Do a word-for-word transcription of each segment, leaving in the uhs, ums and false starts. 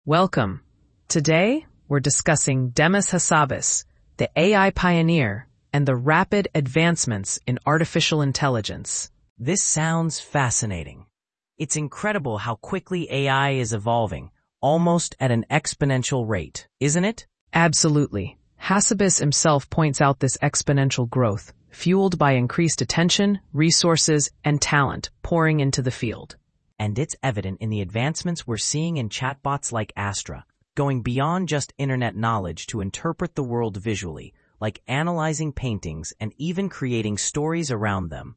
Welcome. Today, we're discussing Demis Hassabis, the A I pioneer, and the rapid advancements in artificial intelligence. This sounds fascinating. It's incredible how quickly A I is evolving, almost at an exponential rate, isn't it? Absolutely. Hassabis himself points out this exponential growth, fueled by increased attention, resources, and talent pouring into the field. And it's evident in the advancements we're seeing in chatbots like Astra, going beyond just internet knowledge to interpret the world visually, like analyzing paintings and even creating stories around them.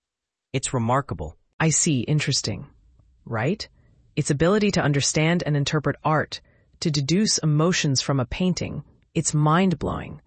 It's remarkable. I see. Interesting. Right? Its ability to understand and interpret art, to deduce emotions from a painting, it's mind-blowing.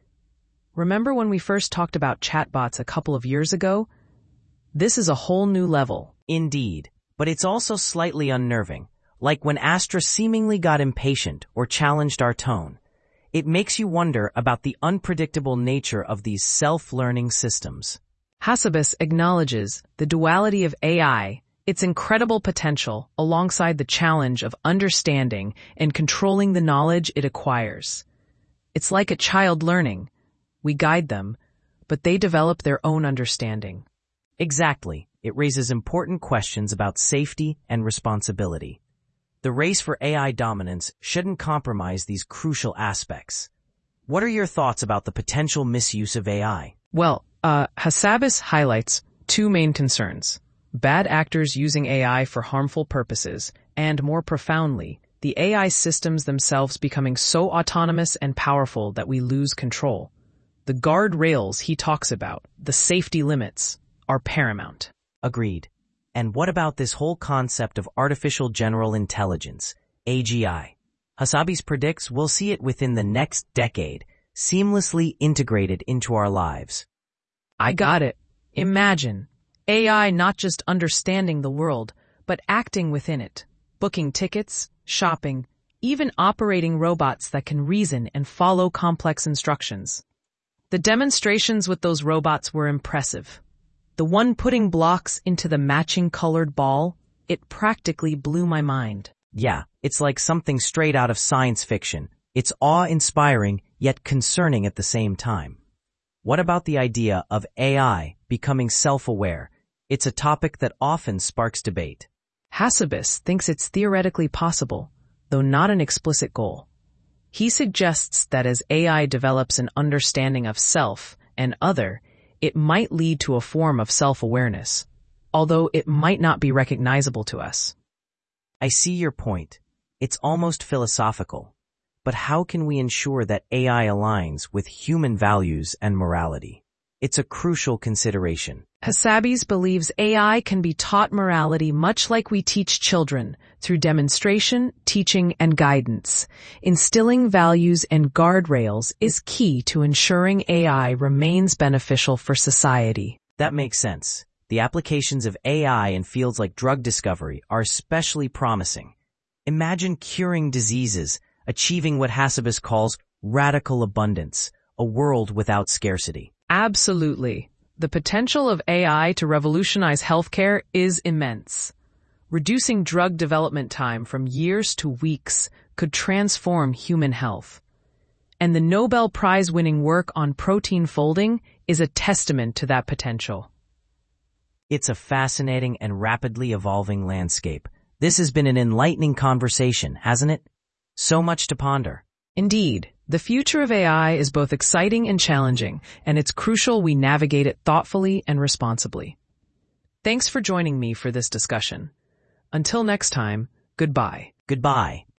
Remember when we first talked about chatbots a couple of years ago? This is a whole new level. Indeed. But it's also slightly unnerving, like when Astra seemingly got impatient or challenged our tone. It makes you wonder about the unpredictable nature of these self-learning systems. Hassabis acknowledges the duality of A I, its incredible potential, alongside the challenge of understanding and controlling the knowledge it acquires. It's like a child learning. We guide them, but they develop their own understanding. Exactly. It raises important questions about safety and responsibility. The race for A I dominance shouldn't compromise these crucial aspects. What are your thoughts about the potential misuse of A I? Well, uh, Hassabis highlights two main concerns: bad actors using A I for harmful purposes, and more profoundly, the A I systems themselves becoming so autonomous and powerful that we lose control. The guardrails he talks about, the safety limits, are paramount. Agreed. And what about this whole concept of artificial general intelligence, A G I? Hassabis predicts we'll see it within the next decade, seamlessly integrated into our lives. I got it. Imagine A I not just understanding the world, but acting within it, booking tickets, shopping, even operating robots that can reason and follow complex instructions. The demonstrations with those robots were impressive. The one putting blocks into the matching colored ball, it practically blew my mind. Yeah, it's like something straight out of science fiction. It's awe-inspiring, yet concerning at the same time. What about the idea of A I becoming self-aware? It's a topic that often sparks debate. Hassabis thinks it's theoretically possible, though not an explicit goal. He suggests that as A I develops an understanding of self and other, it might lead to a form of self-awareness, although it might not be recognizable to us. I see your point. It's almost philosophical. But how can we ensure that A I aligns with human values and morality? It's a crucial consideration. Hassabis believes A I can be taught morality much like we teach children, through demonstration, teaching, and guidance. Instilling values and guardrails is key to ensuring A I remains beneficial for society. That makes sense. The applications of A I in fields like drug discovery are especially promising. Imagine curing diseases, achieving what Hassabis calls radical abundance, a world without scarcity. Absolutely. The potential of A I to revolutionize healthcare is immense. Reducing drug development time from years to weeks could transform human health. And the Nobel Prize-winning work on protein folding is a testament to that potential. It's a fascinating and rapidly evolving landscape. This has been an enlightening conversation, hasn't it? So much to ponder. Indeed. The future of A I is both exciting and challenging, and it's crucial we navigate it thoughtfully and responsibly. Thanks for joining me for this discussion. Until next time, goodbye. Goodbye.